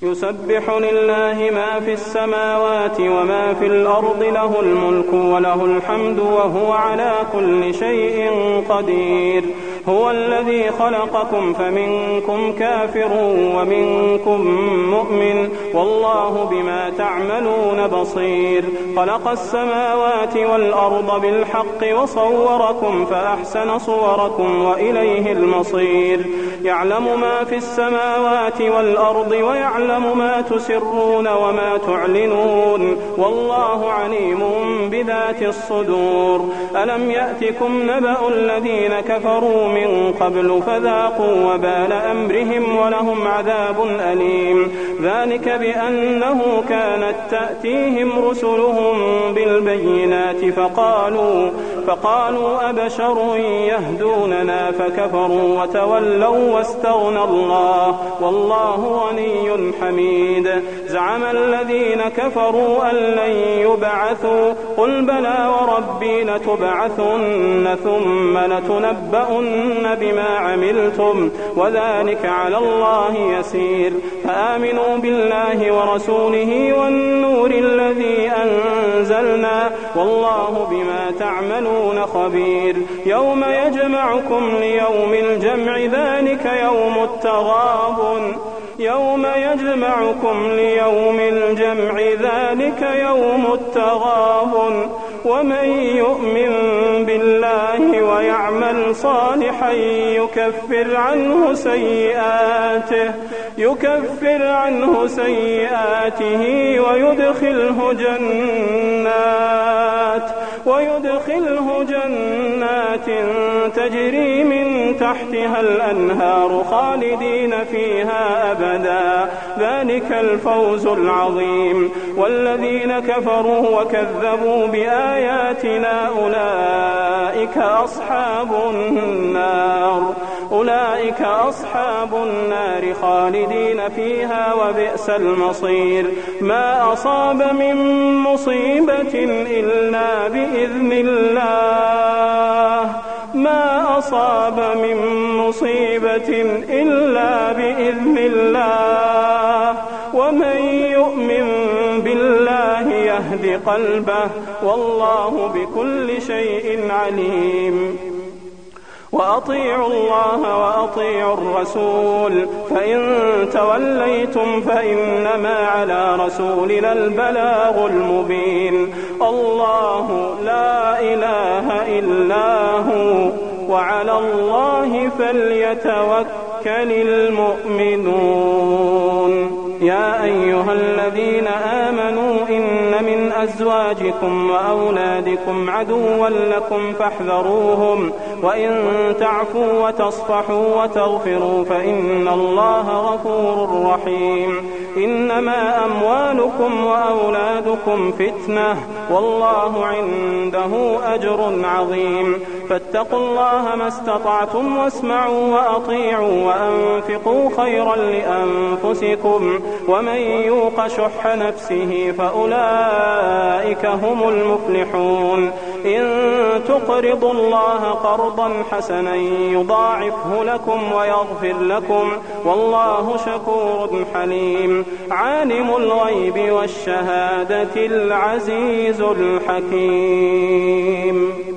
يسبح لله ما في السماوات وما في الأرض له الملك وله الحمد وهو على كل شيء قدير هو الذي خلقكم فمنكم كافر ومنكم مؤمن والله بما تعملون بصير خلق السماوات والأرض بالحق وصوركم فأحسن صوركم وإليه المصير يعلم ما في السماوات والأرض ويعلم ما تسرون وما تعلنون والله عليم بذات الصدور ألم يأتكم نبأ الذين كفروا من قبل فذاقوا وبال أمرهم ولهم عذاب أليم ذلك بأنه كانت تأتيهم رسلهم بالبينات فقالوا أبشر يهدوننا فكفروا وتولوا واستغنى الله والله غني حميد زعم الذين كفروا أن لن يبعثوا قل بلى وربي لتبعثن ثم لتنبؤن بما عملتم وذلك على الله يسير فآمنوا بالله ورسوله والنور الذي أنزلنا والله بما تعملون خبير يوم يجمعكم ليوم الجمع ذلك يوم التغابن يوم يجمعكم ليوم الجمع ذلك يوم التغابن ومن يؤمن بالله ويعمل صالحا يكفر عنه سيئاته ويدخله جنات تجري من تحتها الأنهار خالدين فيها أبدا ذلك الفوز العظيم والذين كفروا وكذبوا بآياتنا أولئك أصحاب النار خالدين فيها وبئس المصير ما أصاب من مصيبة إلا بإذن الله ومن يؤمن بالله يهد قلبه والله بكل شيء عليم وأطيعوا الله وأطيعوا الرسول فإن توليتم فإنما على رسولنا البلاغ المبين الله لا إله إلا هو وعلى الله فليتوكل المؤمنون يا أيها الذين آمنوا إن من أزواجكم وأولادكم عدوا لكم فاحذروهم وإن تعفوا وتصفحوا وتغفروا فإن الله غفور رحيم إنما أموالكم وأولادكم فتنة والله عنده أجر عظيم فاتقوا الله ما استطعتم واسمعوا وأطيعوا وأنفقوا خيرا لأنفسكم ومن يوق شح نفسه فأولئك هم المفلحون إن تقرضوا الله قرضا حسنا يضاعفه لكم ويغفر لكم والله شكور حليم عالم الغيب والشهادة العزيز الحكيم